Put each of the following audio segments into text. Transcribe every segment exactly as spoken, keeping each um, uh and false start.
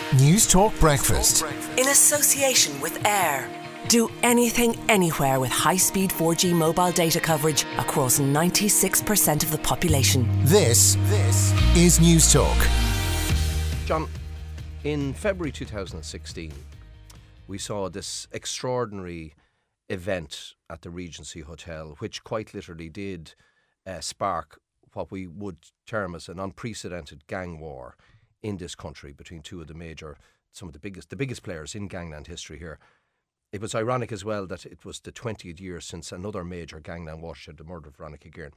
News Talk Breakfast. In association with Air. Do anything, anywhere with high-speed four G mobile data coverage across ninety-six percent of the population. This, this is News Talk. John, in February two thousand sixteen, we saw this extraordinary event at the Regency Hotel, which quite literally did uh, spark what we would term as an unprecedented gang war in this country between two of the major, some of the biggest, the biggest players in gangland history here. It was ironic as well that it was the twentieth year since another major gangland watershed, the murder of Veronica Guerin.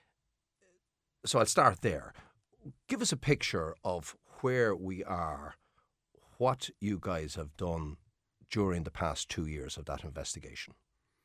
So I'll start there. Give us a picture of where we are, what you guys have done during the past two years of that investigation.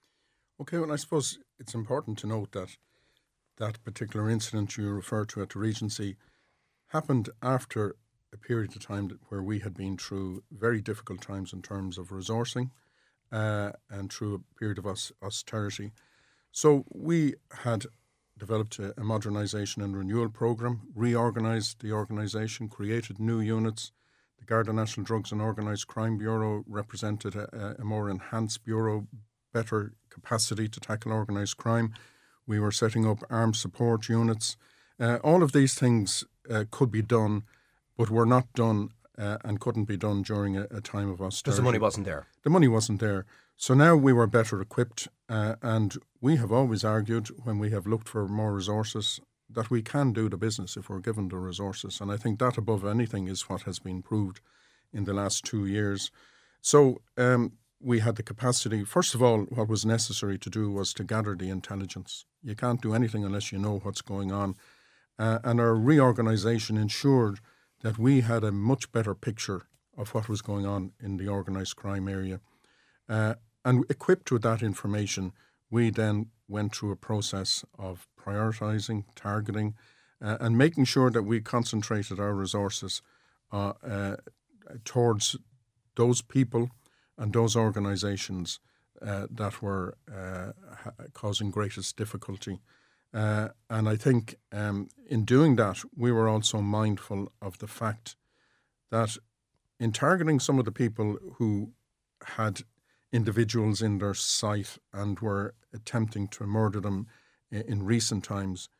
Okay, well, I suppose it's important to note that that particular incident you refer to at the Regency happened after a period of time that, where we had been through very difficult times in terms of resourcing uh, and through a period of aus- austerity. So we had developed a, a modernisation and renewal programme, reorganised the organisation, created new units. The Garda National Drugs and Organised Crime Bureau represented a, a more enhanced bureau, better capacity to tackle organised crime. We were setting up armed support units. Uh, all of these things uh, could be done, but were not done uh, and couldn't be done during a, a time of austerity. Because the money wasn't there. The money wasn't there. So now we were better equipped, uh, and we have always argued when we have looked for more resources that we can do the business if we're given the resources. And I think that above anything is what has been proved in the last two years. So um, we had the capacity. First of all, what was necessary to do was to gather the intelligence. You can't do anything unless you know what's going on. Uh, and our reorganisation ensured that we had a much better picture of what was going on in the organised crime area. Uh, and equipped with that information, we then went through a process of prioritising, targeting, uh, and making sure that we concentrated our resources uh, uh, towards those people and those organisations uh, that were uh, ha- causing greatest difficulty. Uh, and I think um, in doing that, we were also mindful of the fact that in targeting some of the people who had individuals in their sight and were attempting to murder them in, in recent times,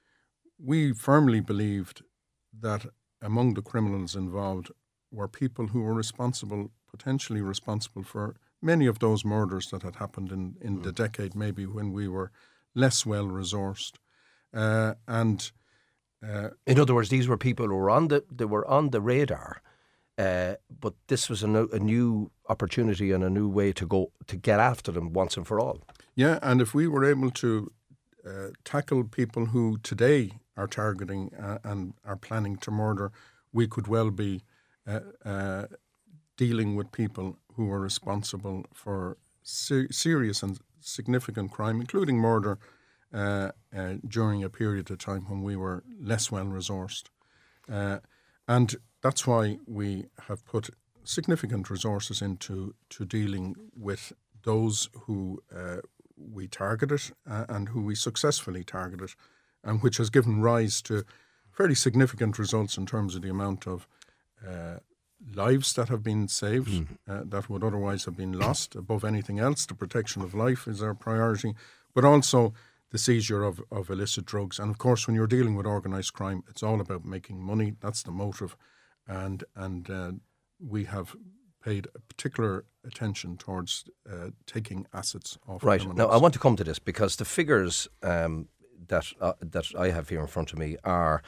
we firmly believed that among the criminals involved were people who were responsible, potentially responsible for many of those murders that had happened in, in mm. the decade maybe when we were less well-resourced. Uh, and uh, in other words, these were people who were on the they were on the radar, uh, but this was a, no, a new opportunity and a new way to go to get after them once and for all. Yeah, and if we were able to uh, tackle people who today are targeting uh, and are planning to murder, we could well be uh, uh, dealing with people who are responsible for ser- serious and significant crime, including murder. Uh, uh, during a period of time when we were less well-resourced. Uh, and that's why we have put significant resources into to dealing with those who uh, we targeted uh, and who we successfully targeted, and which has given rise to fairly significant results in terms of the amount of uh, lives that have been saved mm. uh, that would otherwise have been lost. Above anything else, the protection of life is our priority, but also the seizure of, of illicit drugs. And of course, when you're dealing with organised crime, it's all about making money. That's the motive. And and uh, we have paid a particular attention towards uh, taking assets off Right. criminals. Now, I want to come to this because the figures um, that uh, that I have here in front of me are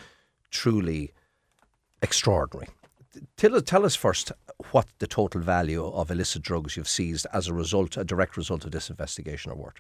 truly extraordinary. Tell, tell us first what the total value of illicit drugs you've seized as a result, a direct result of this investigation are worth.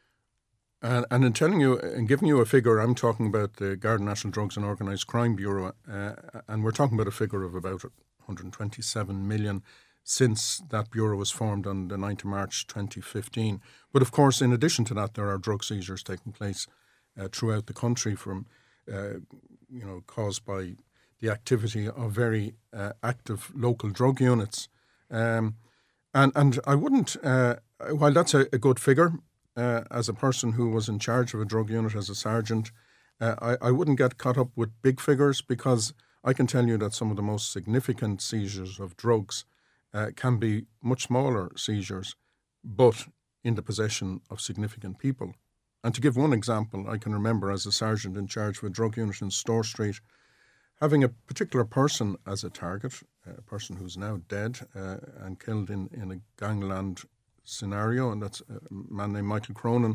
And, and in telling you and giving you a figure, I'm talking about the Garda National Drugs and Organised Crime Bureau, uh, and we're talking about a figure of about one hundred twenty-seven million since that bureau was formed on the ninth of March twenty fifteen. But of course, in addition to that, there are drug seizures taking place uh, throughout the country, from uh, you know caused by the activity of very uh, active local drug units. Um, and and I wouldn't, uh, while that's a, a good figure. Uh, as a person who was in charge of a drug unit as a sergeant, uh, I, I wouldn't get caught up with big figures, because I can tell you that some of the most significant seizures of drugs uh, can be much smaller seizures, but in the possession of significant people. And to give one example, I can remember as a sergeant in charge of a drug unit in Store Street, having a particular person as a target, a person who's now dead uh, and killed in, in a gangland scenario, and that's a man named Michael Cronin.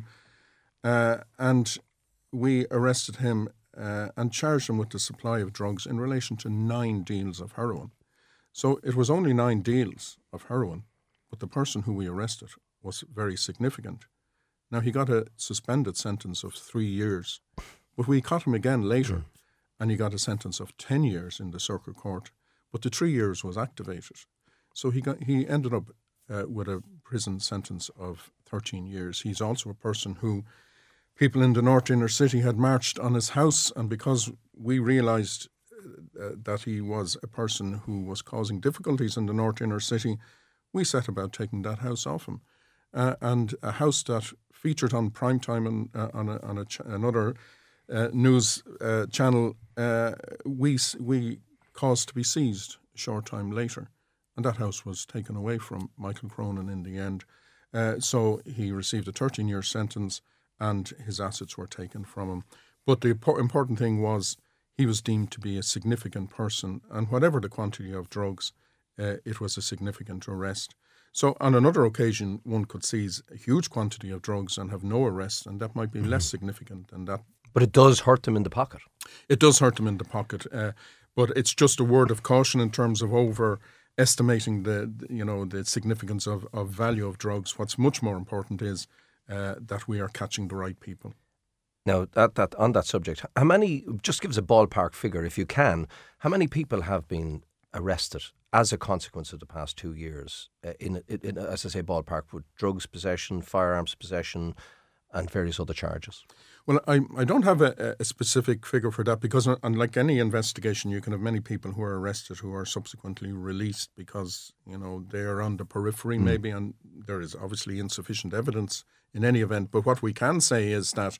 Uh, and we arrested him uh, and charged him with the supply of drugs in relation to nine deals of heroin. So it was only nine deals of heroin, but the person who we arrested was very significant. Now, he got a suspended sentence of three years, but we caught him again later, mm. and he got a sentence of ten years in the circuit court, but the three years was activated. So he got he ended up uh, with a prison sentence of thirteen years. He's also a person who people in the North Inner City had marched on his house, and because we realised uh, that he was a person who was causing difficulties in the North Inner City, we set about taking that house off him. Uh, and a house that featured on primetime and uh, on, a, on a ch- another uh, news uh, channel, uh, we we caused to be seized a short time later. And that house was taken away from Michael Cronin in the end. Uh, so he received a thirteen-year sentence and his assets were taken from him. But the important thing was he was deemed to be a significant person, and whatever the quantity of drugs, uh, it was a significant arrest. So on another occasion, one could seize a huge quantity of drugs and have no arrest, and that might be mm-hmm. less significant than that. But it does hurt them in the pocket. It does hurt them in the pocket, uh, but it's just a word of caution in terms of overestimating the, you know, the significance of, of value of drugs. What's much more important is uh, that we are catching the right people. Now, that, that on that subject, how many, just give us a ballpark figure if you can, how many people have been arrested as a consequence of the past two years, uh, in, in, in, as I say, ballpark, with drugs possession, firearms possession and various other charges? Well, I, I don't have a, a specific figure for that because unlike any investigation, you can have many people who are arrested who are subsequently released because, you know, they are on the periphery mm. maybe, and there is obviously insufficient evidence in any event. But what we can say is that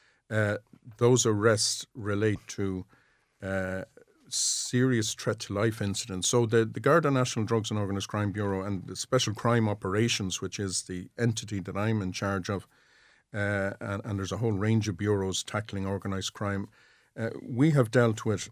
uh, those arrests relate to uh, serious threat to life incidents. So the, the Garda National Drugs and Organised Crime Bureau and the Special Crime Operations, which is the entity that I'm in charge of, uh, and, and there's a whole range of bureaus tackling organised crime, uh, we have dealt with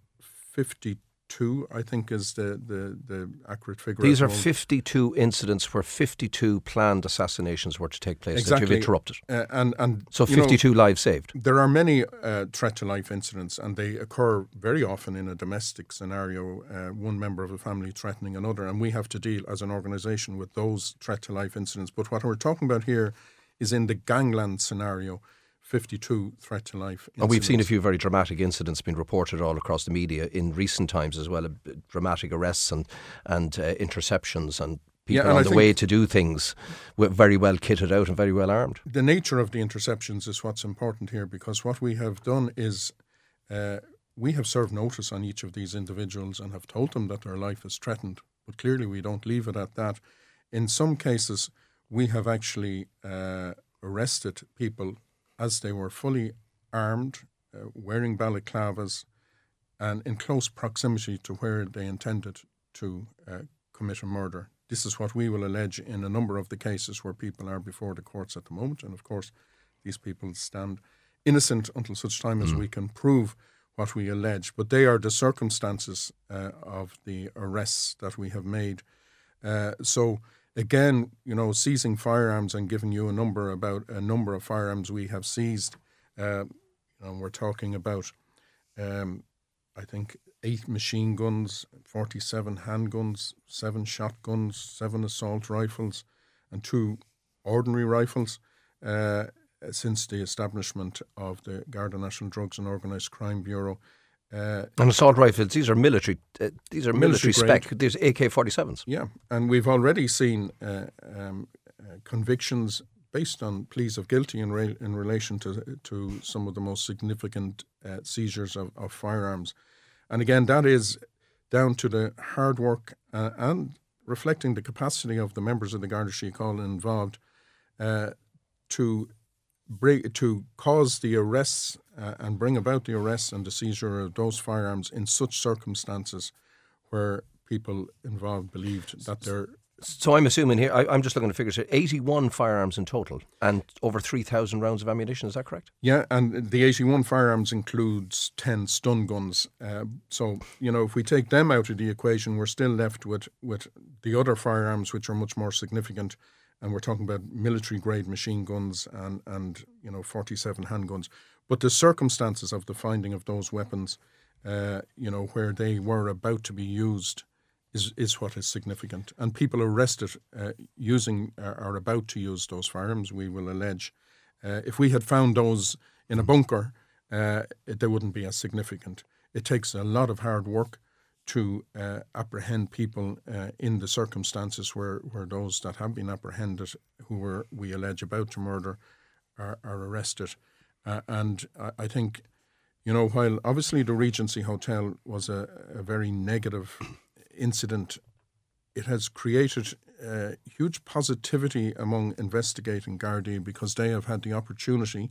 fifty-two, I think is the, the, the accurate figure. These are fifty-two incidents where fifty-two planned assassinations were to take place exactly. that you've interrupted. Uh, and, and, so fifty-two know, lives saved. There are many uh, threat to life incidents, and they occur very often in a domestic scenario, uh, one member of a family threatening another, and we have to deal as an organisation with those threat to life incidents. But what we're talking about here is in the gangland scenario, fifty-two threat to life incidents. And we've seen a few very dramatic incidents being reported all across the media in recent times as well, uh, dramatic arrests and, and uh, interceptions and people yeah, and on I the way to do things very well kitted out and very well armed. The nature of the interceptions is what's important here, because what we have done is uh, we have served notice on each of these individuals and have told them that their life is threatened, but clearly we don't leave it at that. In some cases, we have actually uh, arrested people as they were fully armed, uh, wearing balaclavas, and in close proximity to where they intended to uh, commit a murder. This is what we will allege in a number of the cases where people are before the courts at the moment. And of course, these people stand innocent until such time as mm. we can prove what we allege. But they are the circumstances uh, of the arrests that we have made. Uh, so Again, you know, seizing firearms and giving you a number about a number of firearms we have seized. Uh, and we're talking about, um, I think, eight machine guns, forty-seven handguns, seven shotguns, seven assault rifles, and two ordinary rifles uh, since the establishment of the Garda National Drugs and Organised Crime Bureau. Uh, and assault rifles, these are military uh, these are military, military spec, these A K forty-sevens. Yeah, and we've already seen uh, um, uh, convictions based on pleas of guilty in, re- in relation to to some of the most significant uh, seizures of, of firearms. And again, that is down to the hard work uh, and reflecting the capacity of the members of the Garda Síochána involved uh, to Break, to cause the arrests uh, and bring about the arrests and the seizure of those firearms in such circumstances where people involved believed that their So I'm assuming here, I, I'm just looking at the figures here, eighty-one firearms in total and over three thousand rounds of ammunition, is that correct? Yeah, and the eighty-one firearms includes ten stun guns. Uh, so, you know, if we take them out of the equation, we're still left with, with the other firearms, which are much more significant. And we're talking about military-grade machine guns and, and, you know, forty-seven handguns. But the circumstances of the finding of those weapons, uh, you know, where they were about to be used is, is what is significant. And people arrested uh, using uh, are about to use those firearms, we will allege. Uh, if we had found those in a bunker, uh, it, they wouldn't be as significant. It takes a lot of hard work to uh, apprehend people uh, in the circumstances where, where those that have been apprehended, who were, we allege, about to murder, are, are arrested. Uh, and I, I think, you know, while obviously the Regency Hotel was a, a very negative incident, it has created uh, huge positivity among investigating Gardaí because they have had the opportunity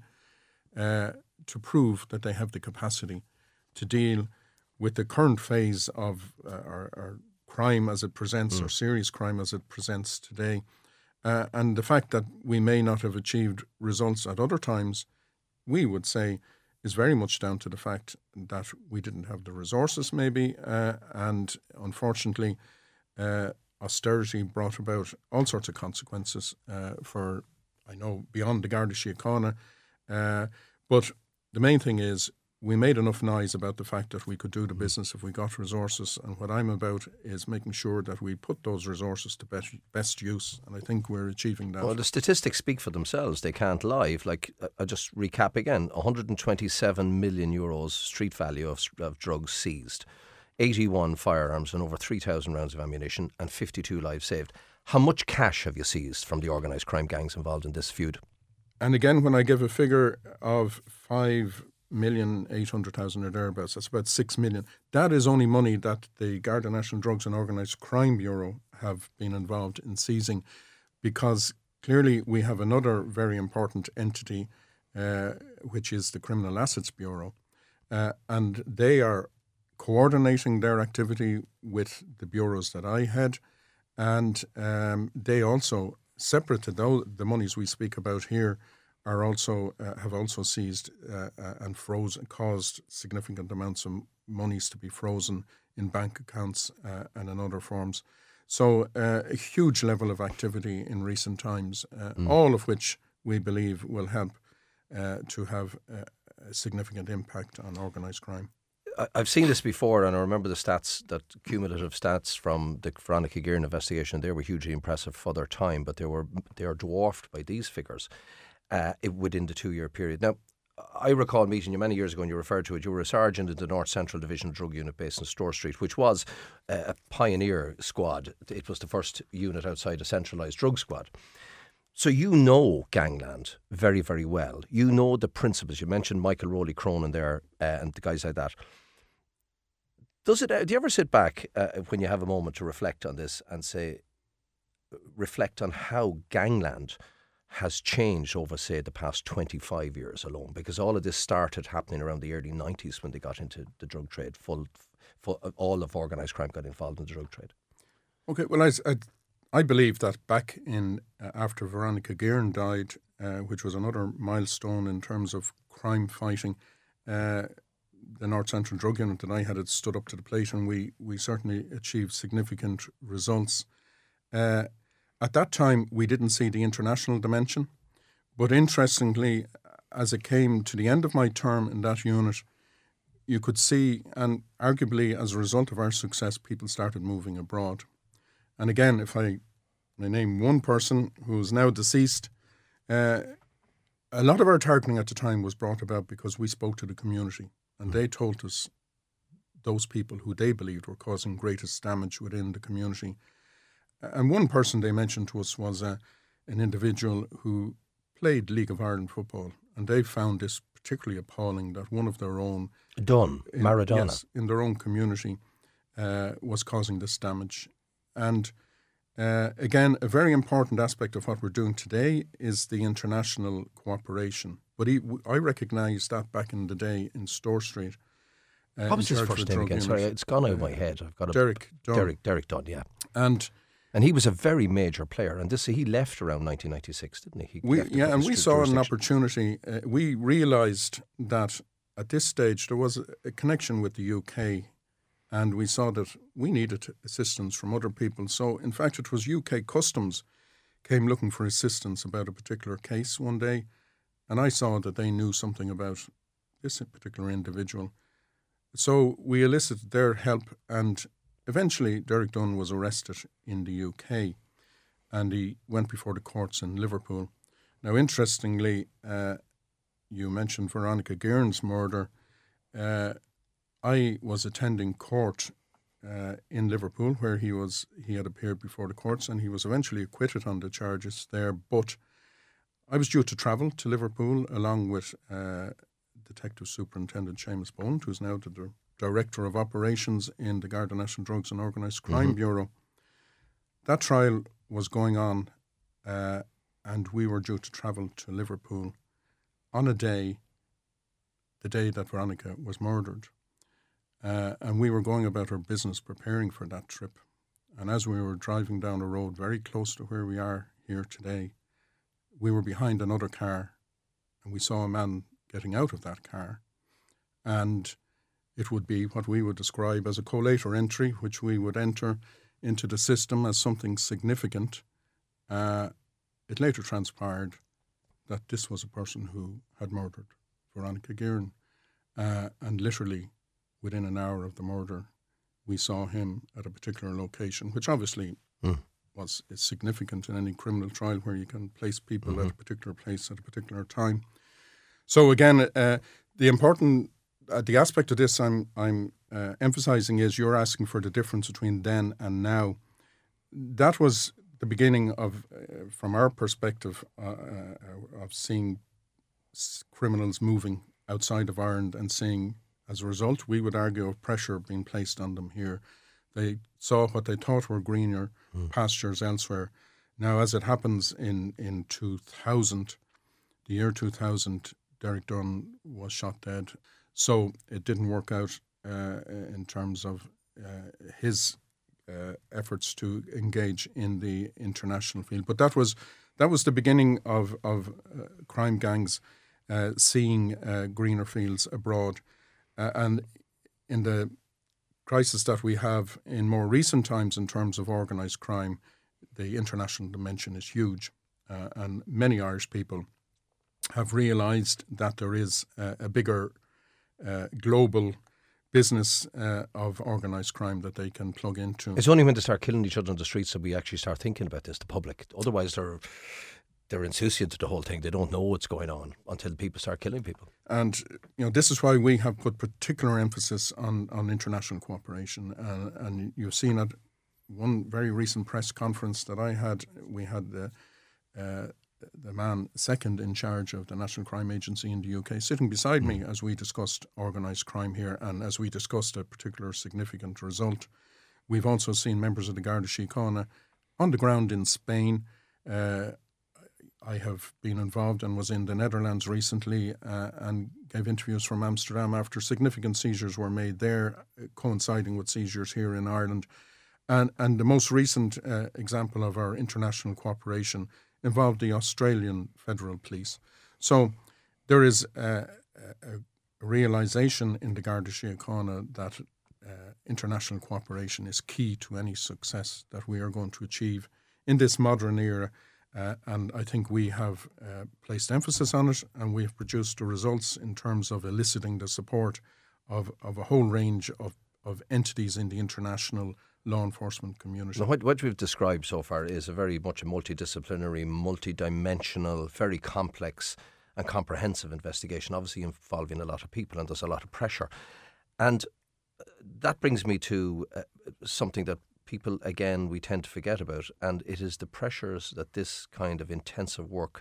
uh, to prove that they have the capacity to deal with the current phase of uh, our, our crime as it presents, mm. or serious crime as it presents today. Uh, and the fact that we may not have achieved results at other times, we would say, is very much down to the fact that we didn't have the resources maybe, uh, and unfortunately uh, austerity brought about all sorts of consequences uh, for, I know, beyond the Garda Síochána. Uh, but the main thing is, we made enough noise about the fact that we could do the business if we got resources, and what I'm about is making sure that we put those resources to best, best use, and I think we're achieving that. Well, the statistics speak for themselves. They can't lie. Like, I just recap again, one hundred twenty-seven million euros street value of, of drugs seized, eighty-one firearms and over three thousand rounds of ammunition, and fifty-two lives saved. How much cash have you seized from the organised crime gangs involved in this feud? And again, when I give a figure of five million eight hundred thousand or thereabouts, that's about six million. That is only money that the Garda National Drugs and Organised Crime Bureau have been involved in seizing, because clearly we have another very important entity, uh, which is the Criminal Assets Bureau, uh, and they are coordinating their activity with the bureaus that I head, and um, they also, separate to those, the monies we speak about here, are also uh, have also seized uh, uh, and frozen, caused significant amounts of monies to be frozen in bank accounts uh, and in other forms. So uh, a huge level of activity in recent times, uh, mm. all of which we believe will help uh, to have uh, a significant impact on organised crime. I've seen this before, and I remember the stats, that cumulative stats from the Veronica Guerin investigation. They were hugely impressive for their time, but they were they are dwarfed by these figures Uh, it, within the two-year period. Now, I recall meeting you many years ago, and you referred to it. You were a sergeant in the North Central Division Drug Unit based in Store Street, which was uh, a pioneer squad. It was the first unit outside a centralised drug squad. So you know gangland very, very well. You know the principles. You mentioned Michael Rowley Cronin there uh, and the guys like that. Does it? Uh, do you ever sit back uh, when you have a moment to reflect on this and say, reflect on how gangland has changed over, say, the past twenty-five years alone? Because all of this started happening around the early nineties when they got into the drug trade. Full, full all of organised crime got involved in the drug trade. Okay, well, I, I, I believe that back in, uh, after Veronica Guerin died, uh, which was another milestone in terms of crime fighting, uh, the North Central Drug Unit that I had had stood up to the plate, and we, we certainly achieved significant results. Uh, At that time, we didn't see the international dimension. But interestingly, as it came to the end of my term in that unit, you could see, and arguably as a result of our success, people started moving abroad. And again, if I, I name one person who is now deceased, uh, a lot of our targeting at the time was brought about because we spoke to the community. And they told us those people who they believed were causing greatest damage within the community. And one person they mentioned to us was uh, an individual who played League of Ireland football, and they found this particularly appalling that one of their own... Dunn, Maradona. Yes, in their own community uh, was causing this damage. And uh, again, a very important aspect of what we're doing today is the international cooperation. But he, I recognised that back in the day in Store Street. Uh, what was his first name again? Unit. Sorry, it's gone out of my head. I've got a Derek Dunn. Derek, Derek Dunn, yeah. And And he was a very major player. And this he left around nineteen ninety-six, didn't he? he we, left the yeah, and we district saw an jurisdiction. opportunity. Uh, we realised that at this stage there was a, a connection with the U K, and we saw that we needed assistance from other people. So, in fact, it was U K Customs came looking for assistance about a particular case one day, and I saw that they knew something about this particular individual. So we elicited their help, and eventually Derek Dunn was arrested in the U K, and he went before the courts in Liverpool. Now, interestingly, uh, you mentioned Veronica Guerin's murder. Uh, I was attending court uh, in Liverpool, where he was he had appeared before the courts, and he was eventually acquitted on the charges there. But I was due to travel to Liverpool along with uh, Detective Superintendent Seamus Bowen, who's now the di- Director of Operations in the Garda National Drugs and Organised Crime Mm-hmm. Bureau. That trial was going on, uh, and we were due to travel to Liverpool on a day, the day that Veronica was murdered. Uh, and we were going about our business preparing for that trip. And as we were driving down a road very close to where we are here today, we were behind another car, and we saw a man getting out of that car. And it would be what we would describe as a collator entry, which we would enter into the system as something significant. Uh, it later transpired that this was a person who had murdered Veronica Guerin. Uh, and literally within an hour of the murder, we saw him at a particular location, which obviously Mm. was is significant in any criminal trial where you can place people Mm-hmm. at a particular place at a particular time. So again, uh, the important, uh, the aspect of this I'm I'm uh, emphasising is you're asking for the difference between then and now. That was the beginning of, uh, from our perspective, uh, uh, of seeing s- criminals moving outside of Ireland and seeing, as a result, we would argue, of pressure being placed on them here. They saw what they thought were greener Mm. pastures elsewhere. Now, as it happens in, in two thousand, the year two thousand, Derek Dunn was shot dead. So it didn't work out uh, in terms of uh, his uh, efforts to engage in the international field. But that was that was the beginning of, of uh, crime gangs uh, seeing uh, greener fields abroad. Uh, and in the crisis that we have in more recent times in terms of organised crime, the international dimension is huge. Uh, and many Irish people have realised that there is a, a bigger uh, global business uh, of organised crime that they can plug into. It's only when they start killing each other on the streets that we actually start thinking about this, the public. Otherwise, they're they're insouciant to the whole thing. They don't know what's going on until people start killing people. And you know, this is why we have put particular emphasis on, on international cooperation. Uh, and you've seen at one very recent press conference that I had, we had the uh, the man second in charge of the National Crime Agency in the U K sitting beside mm. me as we discussed organised crime here, and as we discussed a particular significant result. We've also seen members of the Garda Síochána on the ground in Spain. Uh, I have been involved and was in the Netherlands recently uh, and gave interviews from Amsterdam after significant seizures were made there, uh, coinciding with seizures here in Ireland. And, and the most recent uh, example of our international cooperation involved the Australian Federal Police. So there is a, a, a realisation in the Garda Síochána that uh, international cooperation is key to any success that we are going to achieve in this modern era. Uh, and I think we have uh, placed emphasis on it, and we have produced the results in terms of eliciting the support of, of a whole range of, of entities in the international law enforcement community. Now, what, what we've described so far is a very much a multidisciplinary, multidimensional, very complex and comprehensive investigation, obviously involving a lot of people, and there's a lot of pressure. And that brings me to uh, something that people, again, we tend to forget about, and it is the pressures that this kind of intensive work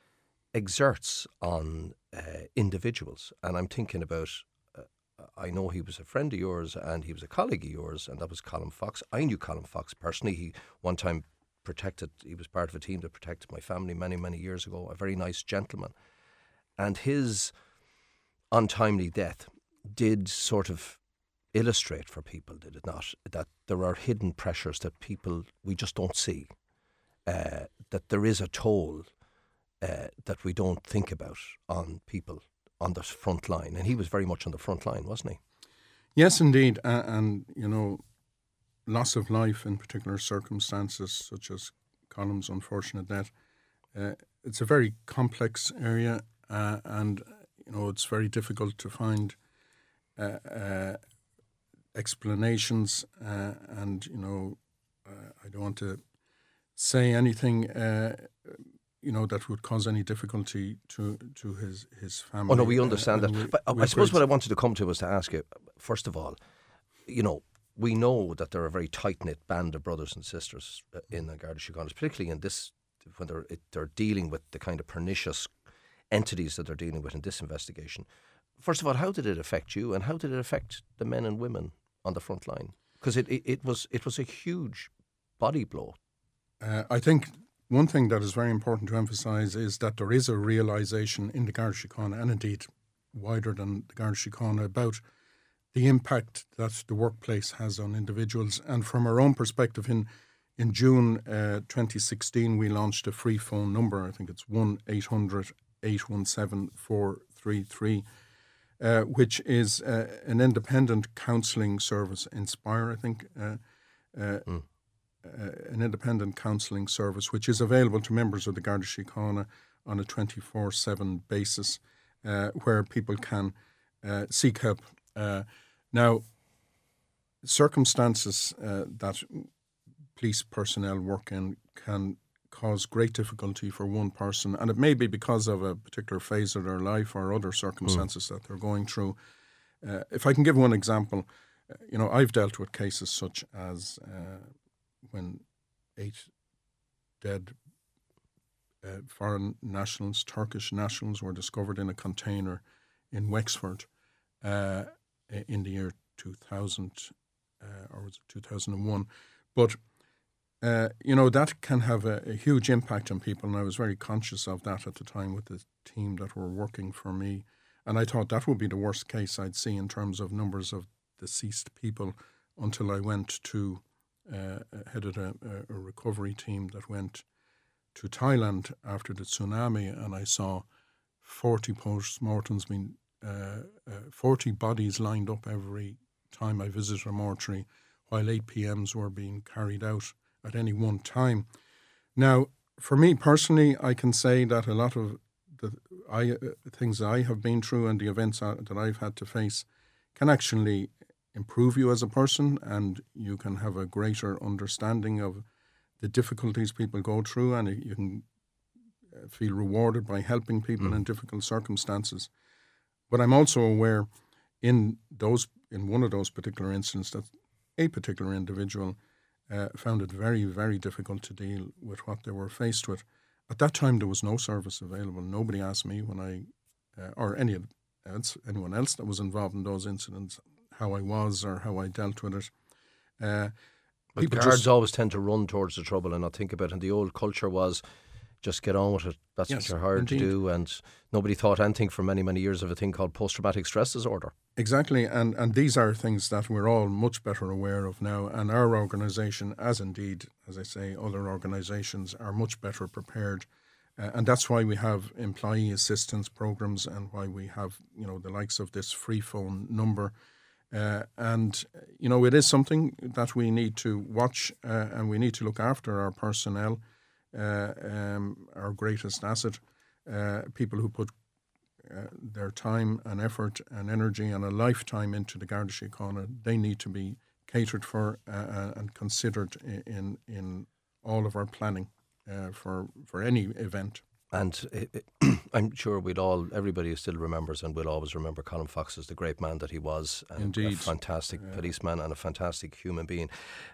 exerts on uh, individuals. And I'm thinking about, uh, I know he was a friend of yours and he was a colleague of yours, and that was Colin Fox. I knew Colin Fox personally. He one time protected, he was part of a team that protected my family many, many years ago, a very nice gentleman. And his untimely death did sort of illustrate for people, did it not, that there are hidden pressures that people, we just don't see, uh, that there is a toll uh, that we don't think about on people on the front line. And he was very much on the front line, wasn't he? Yes, indeed. Uh, and, you know, loss of life in particular circumstances, such as Colm's unfortunate death, uh, it's a very complex area, uh, and, you know, it's very difficult to find uh, uh, explanations, uh, and, you know, uh, I don't want to say anything, uh, you know, that would cause any difficulty to, to his, his family. Oh, no, we understand uh, that. We, but I suppose great... what I wanted to come to was to ask you, first of all, you know, we know that they're a very tight-knit band of brothers and sisters in the Garda Síochána, particularly in this, when they're, it, they're dealing with the kind of pernicious entities that they're dealing with in this investigation. First of all, how did it affect you, and how did it affect the men and women on the front line? Because it, it, it was it was a huge body blow. Uh, I think one thing that is very important to emphasise is that there is a realisation in the Garda Síochána, and indeed wider than the Garda Síochána, about the impact that the workplace has on individuals. And from our own perspective, in in June uh, twenty sixteen, we launched a free phone number. I think it's one eight hundred, eight one seven, four three three, uh, which is uh, an independent counselling service, Inspire, I think, uh, uh, mm. uh, an independent counselling service, which is available to members of the Garda Síochána on a twenty-four seven basis, uh, where people can uh, seek help. Uh, now, circumstances uh, that police personnel work in can cause great difficulty for one person, and it may be because of a particular phase of their life or other circumstances mm. that they're going through. Uh, if I can give one example, uh, you know, I've dealt with cases such as uh, when eight dead uh, foreign nationals, Turkish nationals, were discovered in a container in Wexford uh, in the year two thousand, uh, or was it two thousand one? But Uh, you know, that can have a, a huge impact on people, and I was very conscious of that at the time with the team that were working for me. And I thought that would be the worst case I'd see in terms of numbers of deceased people, until I went to, uh, headed a, a recovery team that went to Thailand after the tsunami, and I saw forty post-mortems, being, uh, uh, forty bodies lined up every time I visited a mortuary, while eight P Ms were being carried out at any one time. Now, for me personally, I can say that a lot of the I, uh, things that I have been through and the events uh, that I've had to face can actually improve you as a person, and you can have a greater understanding of the difficulties people go through, and you can feel rewarded by helping people mm. in difficult circumstances. But I'm also aware in those in one of those particular incidents that a particular individual Uh, found it very, very difficult to deal with what they were faced with. At that time, there was no service available. Nobody asked me when I, uh, or any else, anyone else that was involved in those incidents, how I was or how I dealt with it. Uh, but guards just, always tend to run towards the trouble and not think about it. And the old culture was, just get on with it. That's yes, what you're hired indeed. to do. And nobody thought anything for many, many years of a thing called post-traumatic stress disorder. Exactly. And, and these are things that we're all much better aware of now. And our organisation, as indeed, as I say, other organisations, are much better prepared. Uh, and that's why we have employee assistance programmes, and why we have, you know, the likes of this free phone number. Uh, and, you know, it is something that we need to watch, uh, and we need to look after our personnel. Uh, um, our greatest asset, uh, people who put uh, their time and effort and energy and a lifetime into the Garda Síochána, they need to be catered for uh, and considered in in all of our planning uh, for for any event. And it, it, I'm sure we'd all, everybody still remembers and will always remember Colm Fox as the great man that he was, and Indeed. a fantastic uh, policeman and a fantastic human being.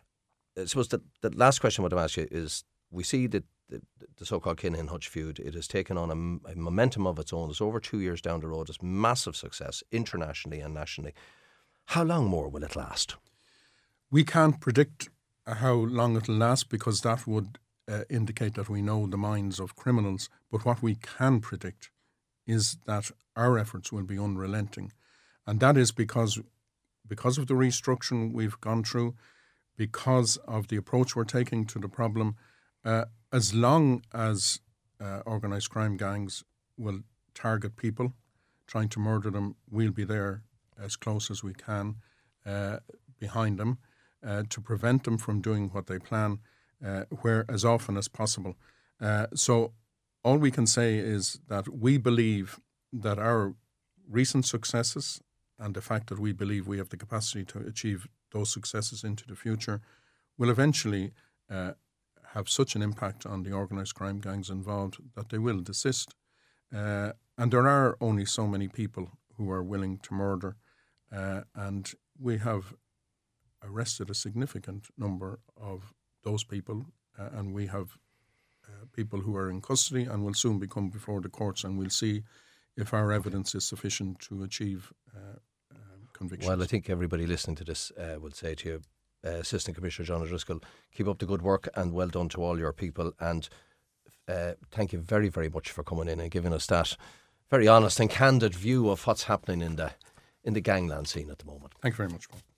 I suppose the, the last question I want to ask you is, we see that the, the so-called Kinahan Hutch feud, it has taken on a, a momentum of its own. It's over two years down the road. It's massive success internationally and nationally. How long more will it last? We can't predict how long it'll last, because that would uh, indicate that we know the minds of criminals. But what we can predict is that our efforts will be unrelenting. And that is because because of the restructuring we've gone through, because of the approach we're taking to the problem, uh, as long as uh, organised crime gangs will target people, trying to murder them, we'll be there as close as we can uh, behind them uh, to prevent them from doing what they plan, uh, where as often as possible. Uh, so all we can say is that we believe that our recent successes and the fact that we believe we have the capacity to achieve those successes into the future will eventually uh, have such an impact on the organised crime gangs involved that they will desist. Uh, and there are only so many people who are willing to murder, uh, and we have arrested a significant number of those people, uh, and we have uh, people who are in custody and will soon become before the courts, and we'll see if our evidence is sufficient to achieve uh, uh, convictions. Well, I think everybody listening to this uh, will say to you, uh, Assistant Commissioner John O'Driscoll, keep up the good work and well done to all your people, and uh, thank you very, very much for coming in and giving us that very honest and candid view of what's happening in the in the gangland scene at the moment. Thank you very much, Paul.